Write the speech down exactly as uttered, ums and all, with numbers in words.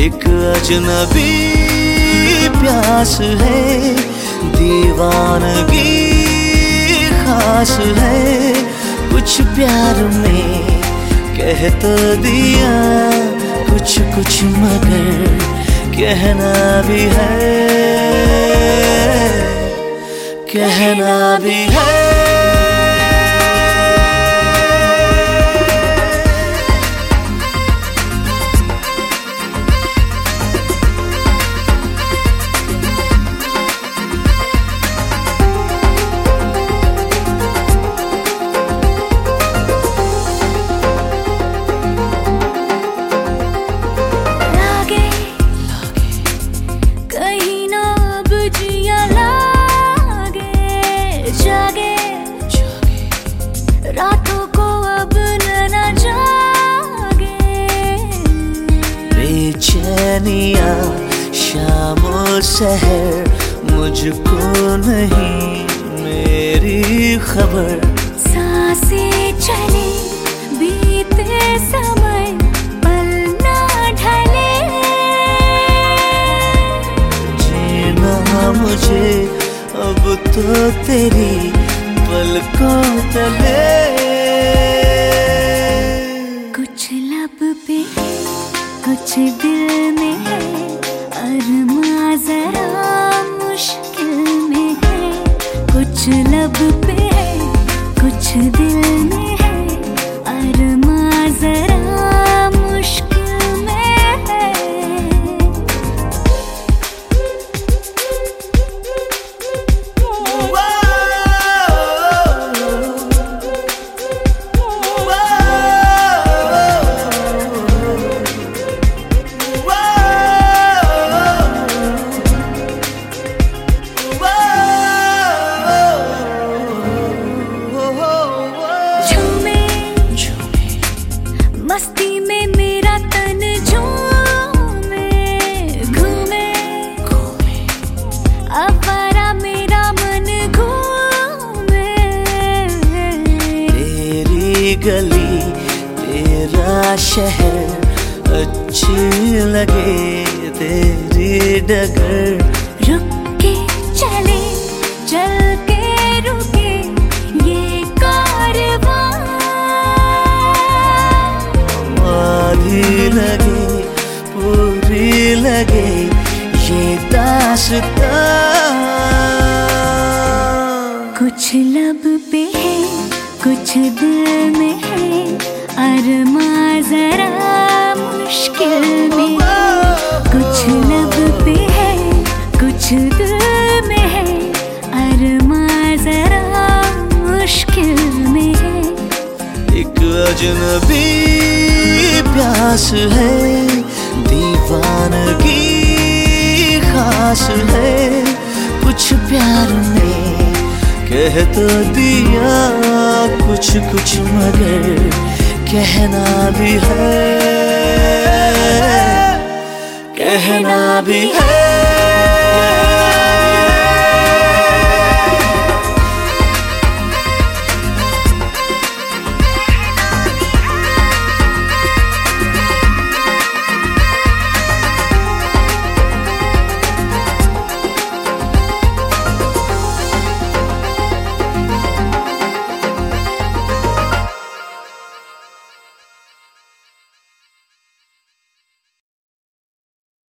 एक अजनबी प्यास है, दीवानगी खास है। कुछ प्यार में कह तो दिया कुछ कुछ, मगर कहना भी है, कहना भी है। रातों को अब न जागे, बेचैनिया शामो सहर, मुझको नहीं मेरी खबर। सांसें चले बीते समय, पल ना ढले, जीना मुझे अब तो तेरी पलकों तले। कुछ लब पे कुछ दिल में है, अरमा जरा मुश्किल में है। कुछ लब पे है कुछ दिल में है, अरमा जरा मुश्किल में है। मस्ती में मेरा तन झूमे, घूमे आवारा मेरा मन घूमे। तेरी गली तेरा शहर अच्छी लगे, तेरी डगर। रुक के चले चल के रुके ये कारवां, आधी लगे पूरी लगे ये दास्तां। कुछ लब पे है कुछ दिल में है, अरमा जरा मुश्किल में। कुछ लब पे है कुछ दिल में है, अरमा जरा मुश्किल में है। एक अजनबी प्यास है, दीवानगी खास है। कुछ प्यार में कह तो दिया कुछ कुछ, मगर कहना भी है, कहना भी है।